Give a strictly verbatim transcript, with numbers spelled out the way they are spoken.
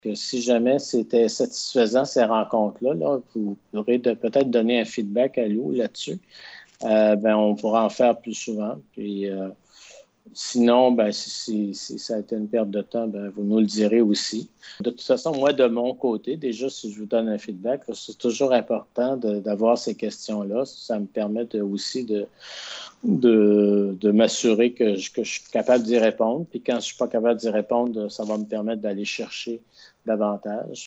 Que si jamais c'était satisfaisant, ces rencontres-là, là, vous pourrez de, peut-être donner un feedback à Lou là-dessus. Euh, ben, on pourra en faire plus souvent. Puis, euh, sinon, ben, si, si, si ça a été une perte de temps, ben, vous nous le direz aussi. De toute façon, moi, de mon côté, déjà, si je vous donne un feedback, c'est toujours important de, d'avoir ces questions-là. Ça me permet de, aussi de, de, de m'assurer que je, que je suis capable d'y répondre. Puis quand je ne suis pas capable d'y répondre, ça va me permettre d'aller chercher davantage.